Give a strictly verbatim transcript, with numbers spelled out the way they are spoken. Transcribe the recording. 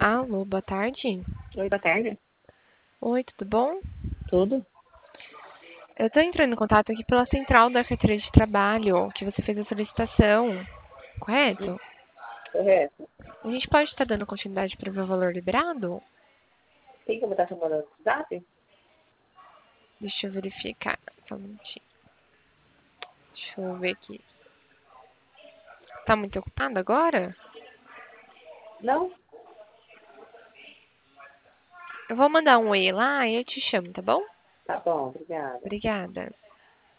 Alô, boa tarde. Oi, boa tarde. Oi, tudo bom? Tudo? Eu tô entrando em contato aqui pela central da carteira de trabalho, que você fez a solicitação, correto? Correto. A gente pode estar dando continuidade para ver o valor liberado? Tem como estar chamando no WhatsApp? Deixa eu verificar, só um minutinho. Deixa eu ver aqui. Tá muito ocupado agora? Não? Eu vou mandar um e lá e eu te chamo, tá bom? Tá bom, obrigada. Obrigada.